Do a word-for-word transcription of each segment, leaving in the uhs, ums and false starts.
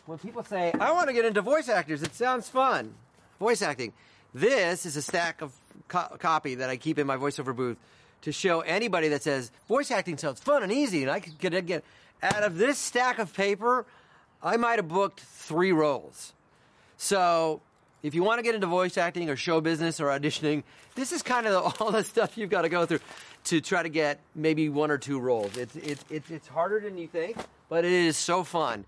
when people say, I want to get into voice actors, it sounds fun. Voice acting. This is a stack of co- copy that I keep in my voiceover booth to show anybody that says, voice acting sounds fun and easy, and I could get, get out of this stack of paper, I might have booked three roles. So if you want to get into voice acting or show business or auditioning, this is kind of all the stuff you've got to go through to try to get maybe one or two roles. It's, it's, it's, it's harder than you think, but it is so fun.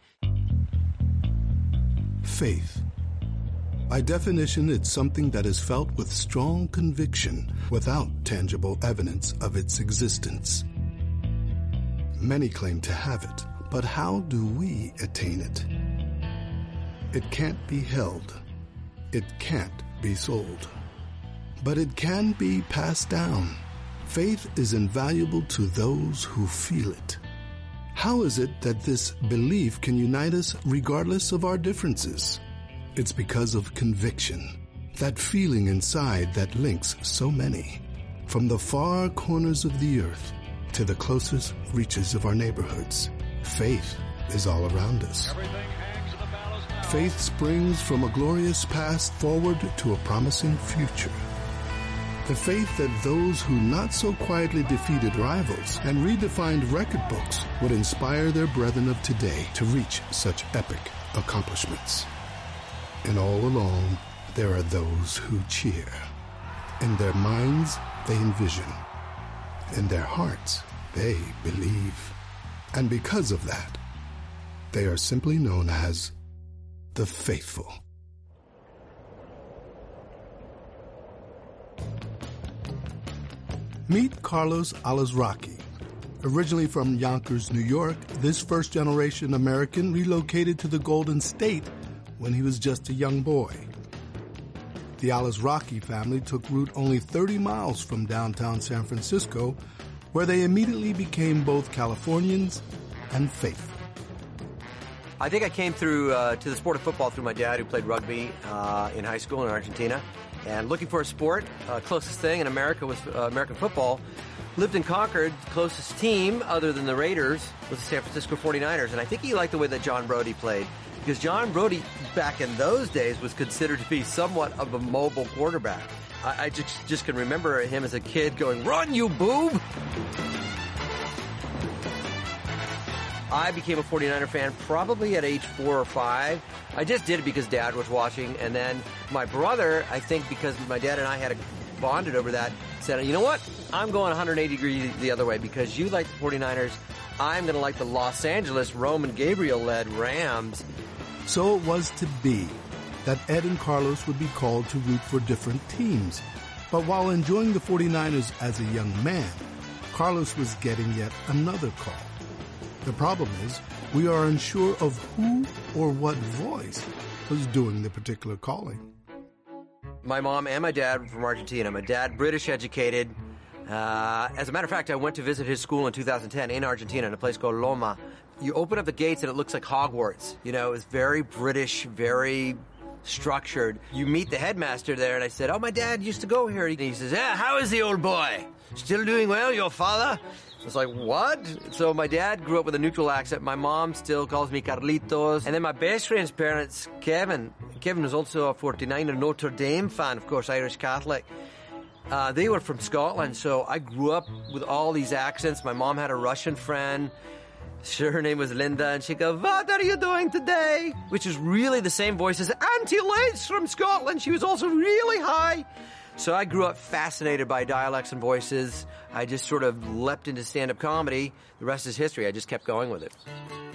Faith. By definition, it's something that is felt with strong conviction without tangible evidence of its existence. Many claim to have it, but how do we attain it? It can't be held. It can't be sold. But it can be passed down. Faith is invaluable to those who feel it. How is it that this belief can unite us regardless of our differences? It's because of conviction, that feeling inside that links so many, from the far corners of the earth to the closest reaches of our neighborhoods. Faith is all around us. Faith springs from a glorious past forward to a promising future. The faith that those who not so quietly defeated rivals and redefined record books would inspire their brethren of today to reach such epic accomplishments. And all along, there are those who cheer. In their minds, they envision. In their hearts, they believe. And because of that, they are simply known as the faithful. Meet Carlos Alazraqui. Originally from Yonkers, New York, this first-generation American relocated to the Golden State when he was just a young boy. The Alazraqui family took root only thirty miles from downtown San Francisco, where they immediately became both Californians and faithful. I think I came through uh, to the sport of football through my dad, who played rugby uh, in high school in Argentina. And looking for a sport, uh, closest thing in America was uh, American football. Lived in Concord, closest team other than the Raiders was the San Francisco forty-niners. And I think he liked the way that John Brody played, because John Brody back in those days was considered to be somewhat of a mobile quarterback. I, I just, just can remember him as a kid going, "Run, you boob!" I became a forty-niner fan probably at age four or five. I just did it because Dad was watching, and then my brother, I think because my dad and I had a, bonded over that, said, you know what? I'm going one hundred eighty degrees the other way, because you like the forty-niners. I'm going to like the Los Angeles Roman Gabriel-led Rams. So it was to be that Ed and Carlos would be called to root for different teams. But while enjoying the forty-niners as a young man, Carlos was getting yet another call. The problem is, we are unsure of who or what voice was doing the particular calling. My mom and my dad were from Argentina. My dad, British educated. Uh, as a matter of fact, I went to visit his school in two thousand ten in Argentina in a place called Loma. You open up the gates and it looks like Hogwarts. You know, it's very British, very structured. You meet the headmaster there, and I said, oh, my dad used to go here. And he says, yeah, how is the old boy? Still doing well, your father? I was like, what? So my dad grew up with a neutral accent. My mom still calls me Carlitos. And then my best friend's parents, Kevin. Kevin was also a forty-niner Notre Dame fan, of course, Irish Catholic. Uh, they were from Scotland, so I grew up with all these accents. My mom had a Russian friend. Her name was Linda, and she'd go, what are you doing today? Which is really the same voice as Auntie Liz from Scotland. She was also really high. So I grew up fascinated by dialects and voices. I just sort of leapt into stand-up comedy. The rest is history. I just kept going with it.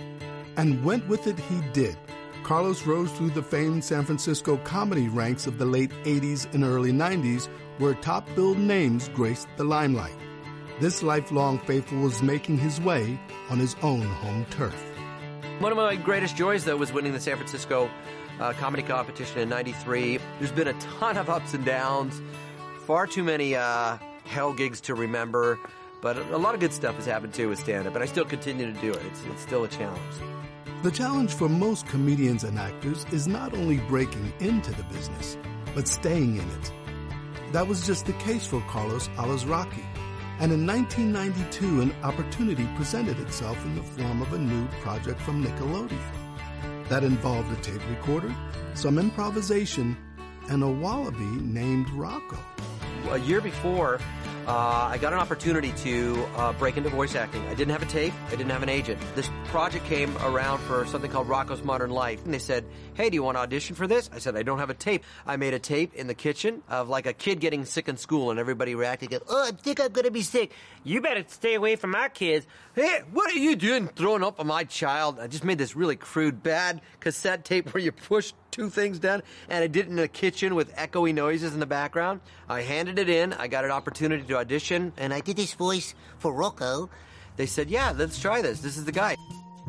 And went with it he did. Carlos rose through the famed San Francisco comedy ranks of the late eighties and early nineties, where top-billed names graced the limelight. This lifelong faithful was making his way on his own home turf. One of my greatest joys, though, was winning the San Francisco uh, comedy competition in ninety-three. There's been a ton of ups and downs, far too many uh, hell gigs to remember, but a lot of good stuff has happened, too, with stand-up, and I still continue to do it. It's, it's still a challenge. The challenge for most comedians and actors is not only breaking into the business, but staying in it. That was just the case for Carlos Alazraqui. And in nineteen ninety-two, an opportunity presented itself in the form of a new project from Nickelodeon. that involved a tape recorder, some improvisation, and a wallaby named Rocco. A year before, uh, I got an opportunity to uh, break into voice acting. I didn't have a tape. I didn't have an agent. This project came around for something called Rocco's Modern Life. And they said, hey, do you want to audition for this? I said, I don't have a tape. I made a tape in the kitchen of like a kid getting sick in school and everybody reacting, oh, I think I'm going to be sick. You better stay away from our kids. Hey, what are you doing throwing up on my child? I just made this really crude, bad cassette tape where you push two things down, and I did it in the kitchen with echoey noises in the background. I handed it in. I got an opportunity to audition, and I did this voice for Rocco. They said, yeah, let's try this. This is the guy.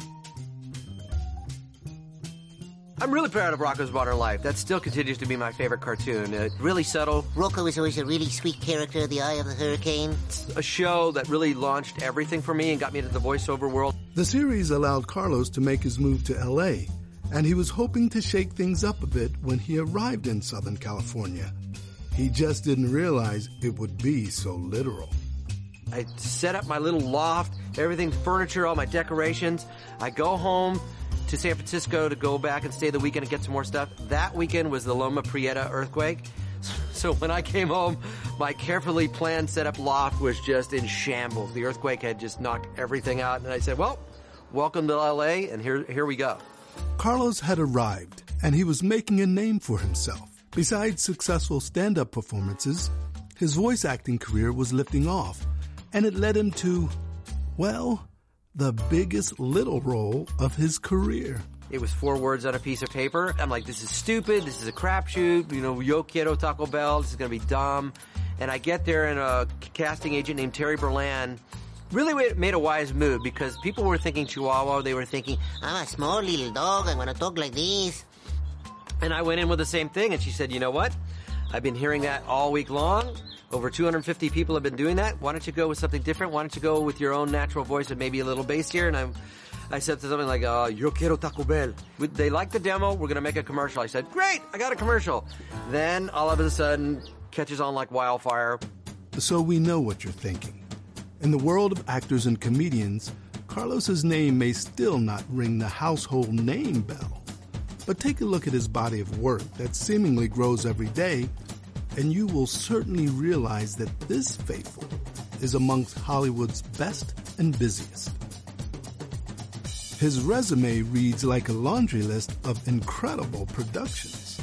I'm really proud of Rocco's Modern Life. That still continues to be my favorite cartoon. Uh, really subtle. Rocco is always a really sweet character, the Eye of the Hurricane. It's a show that really launched everything for me and got me into the voiceover world. The series allowed Carlos to make his move to L A, and he was hoping to shake things up a bit when he arrived in Southern California. He just didn't realize it would be so literal. I set up my little loft, everything, furniture, all my decorations. I go home to San Francisco to go back and stay the weekend and get some more stuff. That weekend was the Loma Prieta earthquake. So when I came home, my carefully planned set-up loft was just in shambles. The earthquake had just knocked everything out. And I said, well, welcome to L A, and here, here we go. Carlos had arrived, and he was making a name for himself. Besides successful stand-up performances, his voice acting career was lifting off, and it led him to, well, the biggest little role of his career. It was four words on a piece of paper. I'm like, this is stupid. This is a crapshoot. You know, yo quiero Taco Bell. This is going to be dumb. And I get there, and a casting agent named Terry Berlan really made a wise move, because people were thinking Chihuahua. They were thinking, I'm a small little dog. I want to talk like this. And I went in with the same thing, and she said, you know what? I've been hearing that all week long. Over two hundred fifty people have been doing that. Why don't you go with something different? Why don't you go with your own natural voice and maybe a little bass here? And I, I said something like, uh, yo quiero Taco Bell. They liked the demo. We're going to make a commercial. I said, great, I got a commercial. Then all of a sudden, catches on like wildfire. So we know what you're thinking. In the world of actors and comedians, Carlos's name may still not ring the household name bell. But take a look at his body of work that seemingly grows every day, and you will certainly realize that this faithful is amongst Hollywood's best and busiest. His resume reads like a laundry list of incredible productions.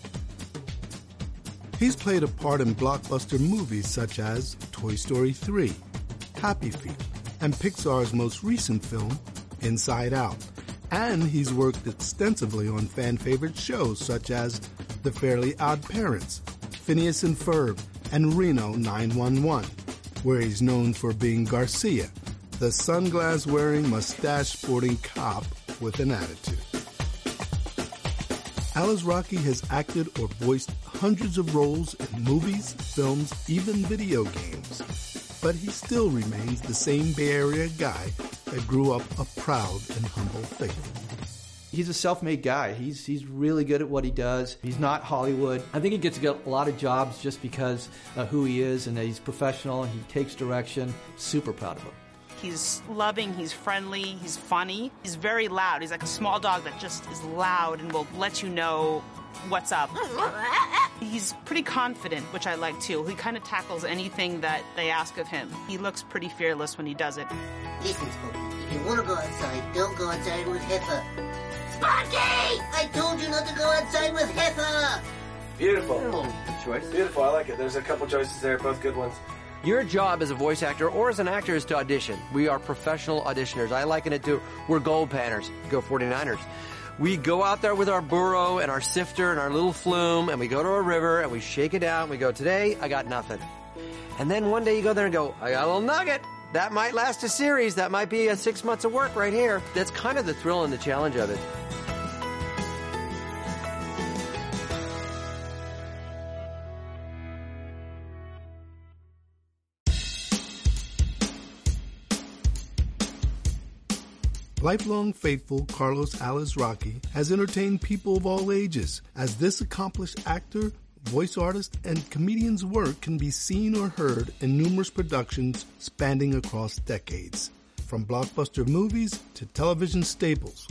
He's played a part in blockbuster movies such as Toy Story three, Happy Feet, and Pixar's most recent film, Inside Out. And he's worked extensively on fan-favorite shows such as The Fairly Odd Parents, Phineas and Ferb, and Reno nine one one, where he's known for being Garcia, the sunglass-wearing, mustache-sporting cop with an attitude. Alazraqui has acted or voiced hundreds of roles in movies, films, even video games. But he still remains the same Bay Area guy that grew up a proud and humble faithful. He's a self-made guy. He's he's really good at what he does. He's not Hollywood. I think he gets to get a lot of jobs just because of who he is and that he's professional and he takes direction. Super proud of him. He's loving, he's friendly, he's funny. He's very loud. He's like a small dog that just is loud and will let you know what's up. He's pretty confident, which I like too. He kind of tackles anything that they ask of him. He looks pretty fearless when he does it. Listen, Spooky, if you want to go outside, don't go outside with Heifer. Sparky! I told you not to go outside with Heifer! Beautiful. Oh, good choice. Beautiful, I like it. There's a couple choices there, both good ones. Your job as a voice actor or as an actor is to audition. We are professional auditioners. I liken it to, we're gold panners. Go forty-niners. We go out there with our burro and our sifter and our little flume, and we go to a river and we shake it out and we go, today, I got nothing. And then one day you go there and go, I got a little nugget. That might last a series. That might be a six months of work right here. That's kind of the thrill and the challenge of it. Lifelong faithful Carlos Alazraqui has entertained people of all ages, as this accomplished actor, voice artist, and comedian's work can be seen or heard in numerous productions spanning across decades. From blockbuster movies to television staples,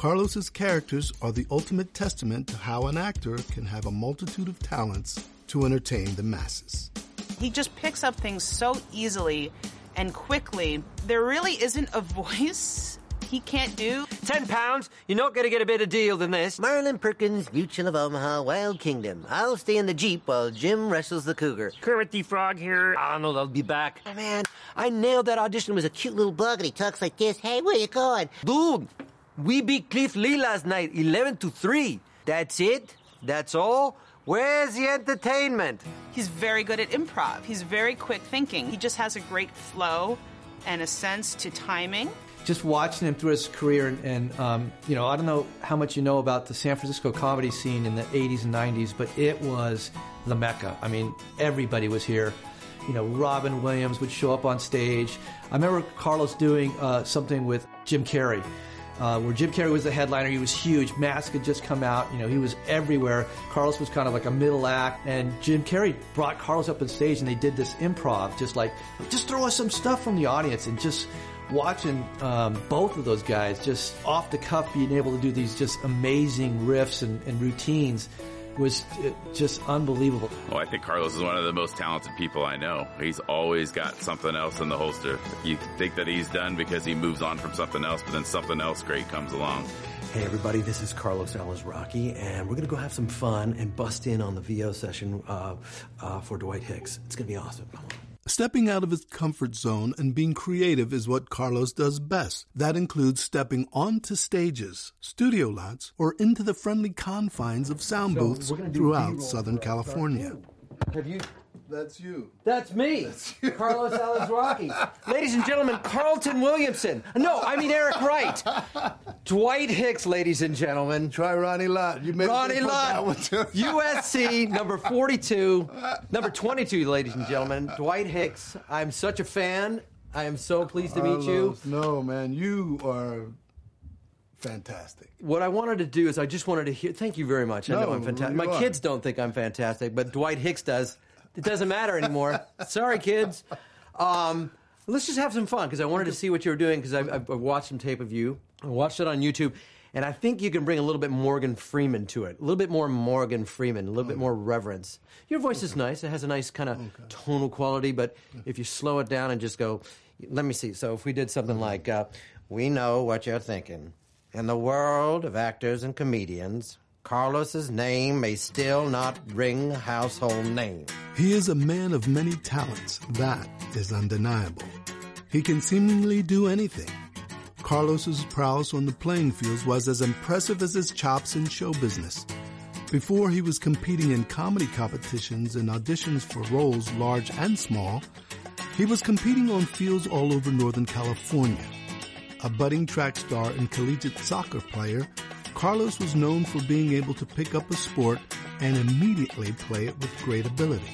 Carlos's characters are the ultimate testament to how an actor can have a multitude of talents to entertain the masses. He just picks up things so easily and quickly. There really isn't a voice he can't do. Ten pounds? You're not going to get a better deal than this. Marlon Perkins, Mutual of Omaha, Wild Kingdom. I'll stay in the Jeep while Jim wrestles the cougar. Kermit the Frog here. Arnold, I'll be back. Oh, man, I nailed that audition. It was a cute little bug, and he talks like this. Hey, where you going? Dude, we beat Cliff Lee last night, eleven to three. That's it? That's all? Where's the entertainment? He's very good at improv. He's very quick thinking. He just has a great flow and a sense to timing. Just watching him through his career, and, and um, you know, I don't know how much you know about the San Francisco comedy scene in the eighties and nineties, but it was the Mecca. I mean, everybody was here. You know, Robin Williams would show up on stage. I remember Carlos doing uh, something with Jim Carrey, uh, where Jim Carrey was the headliner. He was huge. Mask had just come out. You know, he was everywhere. Carlos was kind of like a middle act, and Jim Carrey brought Carlos up on stage, and they did this improv, just like, just throw us some stuff from the audience, and just watching um, both of those guys just off the cuff being able to do these just amazing riffs and, and routines was just unbelievable. Well, I think Carlos is one of the most talented people I know. He's always got something else in the holster. You think that he's done because he moves on from something else, but then something else great comes along. Hey everybody, this is Carlos Alazraqui, and we're going to go have some fun and bust in on the V O session uh, uh, for Dwight Hicks. It's going to be awesome. Stepping out of his comfort zone and being creative is what Carlos does best. That includes stepping onto stages, studio lots, or into the friendly confines of sound booths throughout Southern California. Have you... That's you. That's me, That's you. Carlos Alazraqui. Ladies and gentlemen, Carlton Williamson. No, I mean Eric Wright. Dwight Hicks, ladies and gentlemen. Try Ronnie Lott. You made Ronnie Lott, U S C, number forty-two, number twenty-two, ladies and gentlemen. Dwight Hicks. I'm such a fan. I am so pleased to meet you. No, man, you are fantastic. What I wanted to do is I just wanted to hear. Thank you very much. I no, know I'm fantastic. You My are. kids don't think I'm fantastic, but Dwight Hicks does. It doesn't matter anymore. Sorry, kids. Um, let's just have some fun, because I wanted to see what you were doing, because I've, I've watched some tape of you. I watched it on YouTube, and I think you can bring a little bit Morgan Freeman to it. A little bit more Morgan Freeman, a little bit more reverence. Your voice okay. is nice. It has a nice kind of okay. tonal quality, but if you slow it down and just go, let me see. So if we did something like, uh, we know what you're thinking. In the world of actors and comedians, Carlos's name may still not ring a household name. He is a man of many talents. That is undeniable. He can seemingly do anything. Carlos's prowess on the playing fields was as impressive as his chops in show business. Before he was competing in comedy competitions and auditions for roles large and small, he was competing on fields all over Northern California. A budding track star and collegiate soccer player, Carlos was known for being able to pick up a sport and immediately play it with great ability.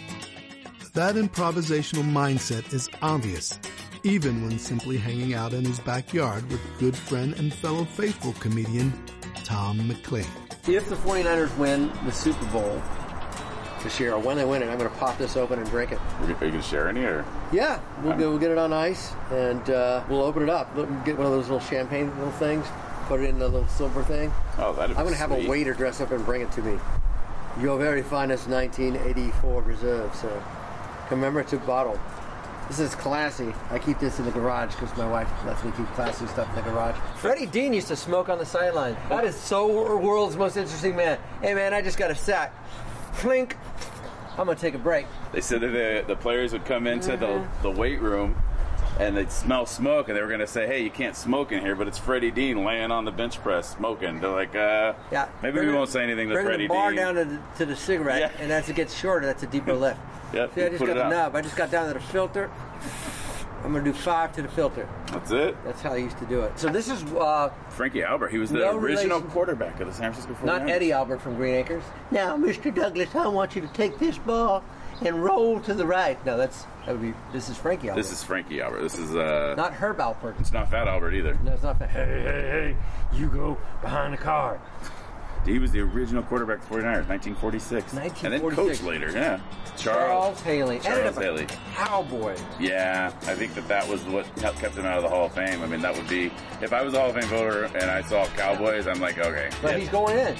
That improvisational mindset is obvious, even when simply hanging out in his backyard with good friend and fellow faithful comedian Tom McLean. If the 49ers win the Super Bowl this year, or when they win it, I'm going to pop this open and drink it. Are you going to share any, or? Yeah, we'll, we'll get it on ice, and uh, we'll open it up. We'll get one of those little champagne little things, put it in a little silver thing. Oh, that'd be I'm going to have a waiter dress up and bring it to me. Your very finest nineteen eighty-four Reserve, sir. Commemorative bottle. This is classy. I keep this in the garage because my wife lets me keep classy stuff in the garage. Freddie Dean used to smoke on the sideline. That is so world's most interesting man. Hey, man, I just got a sack. Flink. I'm going to take a break. They said that the, the players would come into mm-hmm. the, the weight room and they'd smell smoke, and they were going to say, hey, you can't smoke in here, but it's Freddie Dean laying on the bench press smoking. They're like, uh, yeah, maybe we won't say anything to Freddie Dean. Bring the bar down to the, to the cigarette, yeah. and as it gets shorter, that's a deeper lift. Yep, See, I just got the nub. I just got down to the filter. I'm going to do five to the filter. That's it? That's how I used to do it. So this is... Uh, Frankie Albert. He was the no original relation. quarterback of the San Francisco forty-niners. Not Eddie Albert from Green Acres. Now, Mister Douglas, I want you to take this ball and roll to the right. No, that's... That would be... This is Frankie Albert. This is Frankie Albert. This is... uh Not Herb Alpert. It's not Fat Albert either. No, it's not Fat. Hey, hey, hey. You go behind the car. He was the original quarterback of the forty-niners, nineteen forty-six. nineteen forty-six. And then coach later, yeah. Charles, Charles Haley. Charles Ended up Haley. a Cowboy. Yeah, I think that that was what kept him out of the Hall of Fame. I mean, that would be, if I was a Hall of Fame voter and I saw Cowboys, I'm like, okay. But yeah. he's going in.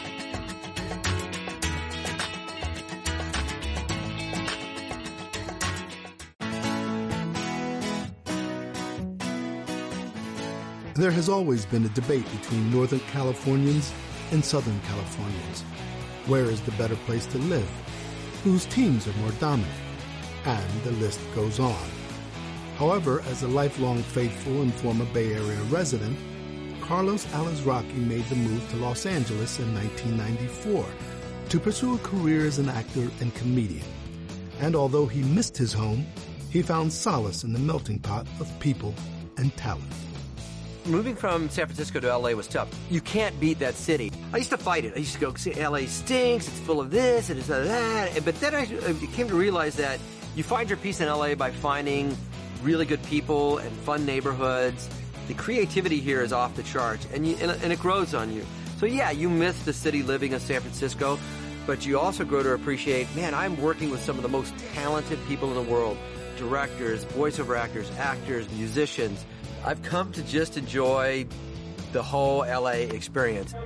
There has always been a debate between Northern Californians and Southern Californians. Where is the better place to live? Whose teams are more dominant? And the list goes on. However, as a lifelong faithful and former Bay Area resident, Carlos Alazraqui made the move to Los Angeles in nineteen ninety-four to pursue a career as an actor and comedian. And although he missed his home, he found solace in the melting pot of people and talent. Moving from San Francisco to L A was tough. You can't beat that city. I used to fight it. I used to go, see, L A stinks, it's full of this, and it's of that. But then I came to realize that you find your peace in L A by finding really good people and fun neighborhoods. The creativity here is off the charts, and, you, and, and it grows on you. So yeah, you miss the city living in San Francisco, but you also grow to appreciate, man, I'm working with some of the most talented people in the world. Directors, voiceover actors, actors, musicians. I've come to just enjoy the whole L A experience.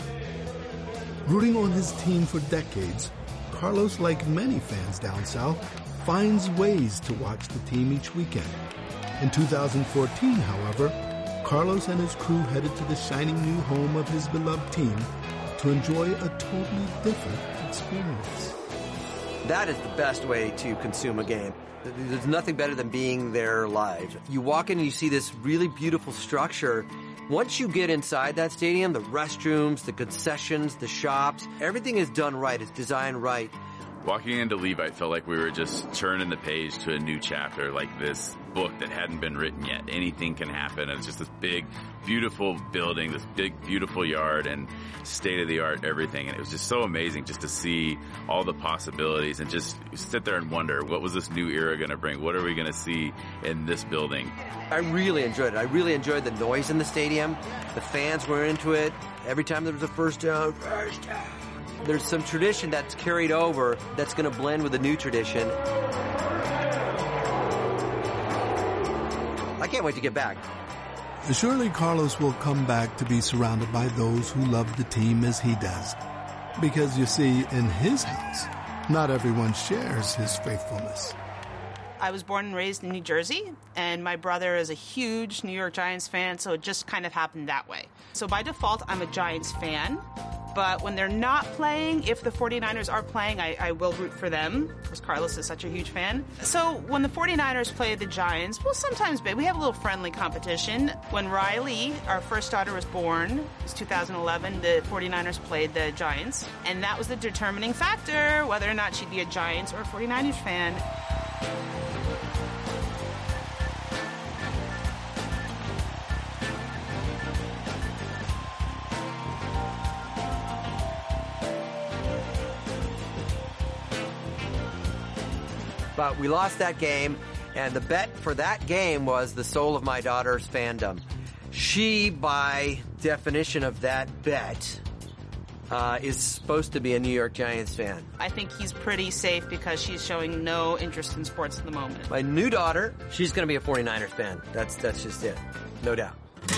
Rooting on his team for decades, Carlos, like many fans down south, finds ways to watch the team each weekend. In two thousand fourteen, however, Carlos and his crew headed to the shining new home of his beloved team to enjoy a totally different experience. That is the best way to consume a game. There's nothing better than being there live. You walk in and you see this really beautiful structure. Once you get inside that stadium, the restrooms, the concessions, the shops, everything is done right. It's designed right. Walking into Levite felt like we were just turning the page to a new chapter, like this book that hadn't been written yet. Anything can happen. And it's just this big, beautiful building, this big, beautiful yard, and state-of-the-art everything. And it was just so amazing just to see all the possibilities and just sit there and wonder, what was this new era going to bring? What are we going to see in this building? I really enjoyed it. I really enjoyed the noise in the stadium. The fans were into it. Every time there was a first down, first down. There's some tradition that's carried over that's going to blend with the new tradition. I can't wait to get back. Surely Carlos will come back to be surrounded by those who love the team as he does. Because you see, in his house, not everyone shares his faithfulness. I was born and raised in New Jersey, and my brother is a huge New York Giants fan, so it just kind of happened that way. So by default, I'm a Giants fan. But when they're not playing, if the forty-niners are playing, I, I will root for them, because Carlos is such a huge fan. So when the forty-niners play the Giants, well, sometimes we have a little friendly competition. When Riley, our first daughter, was born, it was two thousand eleven, the forty-niners played the Giants, and that was the determining factor, whether or not she'd be a Giants or a forty-niners fan. But we lost that game, and the bet for that game was the soul of my daughter's fandom. She, by definition of that bet, uh, is supposed to be a New York Giants fan. I think he's pretty safe because she's showing no interest in sports at the moment. My new daughter, she's going to be a forty-niners fan. That's, that's just it. No doubt.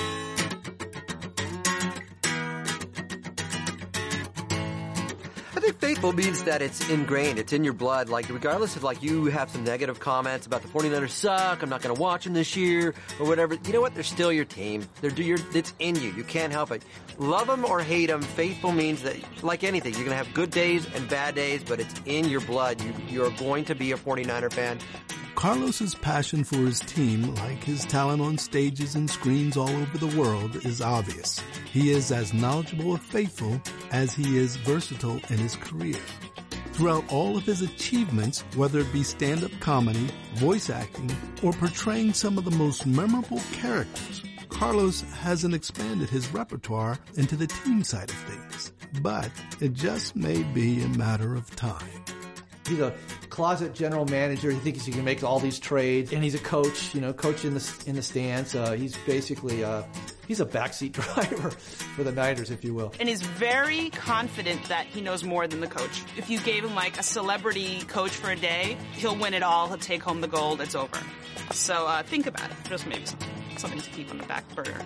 I think faithful means that it's ingrained, it's in your blood. Like, regardless of, like, you have some negative comments about the forty-niners suck, I'm not going to watch them this year, or whatever. You know what? They're still your team. They're your, it's in you. You can't help it. Love them or hate them, faithful means that, like anything, you're going to have good days and bad days, but it's in your blood. You, you're going to be a forty-niner fan. Carlos's passion for his team, like his talent on stages and screens all over the world, is obvious. He is as knowledgeable of faithful as he is versatile in his career. Throughout all of his achievements, whether it be stand-up comedy, voice acting, or portraying some of the most memorable characters, Carlos hasn't expanded his repertoire into the team side of things. But it just may be a matter of time. He's a closet general manager. He thinks he can make all these trades, and he's a coach. You know, coach in the in the stands. Uh, he's basically uh, he's a backseat driver for the Niners, if you will. And he's very confident that he knows more than the coach. If you gave him like a celebrity coach for a day, he'll win it all. He'll take home the gold. It's over. So uh, think about it. Just maybe something, something to keep on the back burner.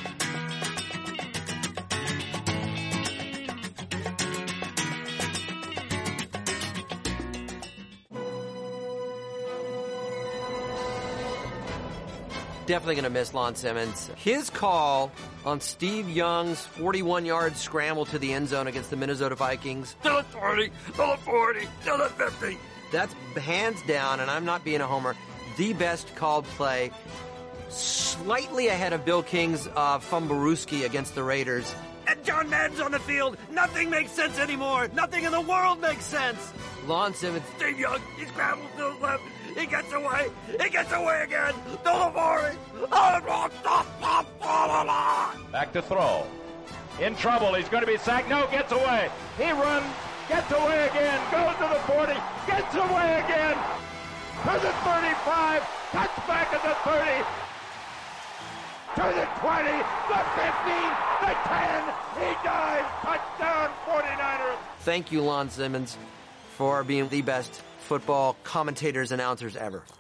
Definitely going to miss Lon Simmons. His call on Steve Young's forty-one-yard scramble to the end zone against the Minnesota Vikings. To the forty, to the forty, to the fifty. That's hands down, and I'm not being a homer, the best called play. Slightly ahead of Bill King's uh, Fumblerooski against the Raiders. And John Madden's on the field. Nothing makes sense anymore. Nothing in the world makes sense. Lon Simmons, Steve Young, he scrambles to the left. He gets away. He gets away again. To the forty. Back to throw. In trouble. He's going to be sacked. No, gets away. He runs. Gets away again. Goes to the forty. Gets away again. To the thirty-five. Cuts back at the thirty. To the twenty. The fifteen. The ten. He dives. Touchdown, forty-niners. Thank you, Lon Simmons, for being the best football commentators, announcers ever.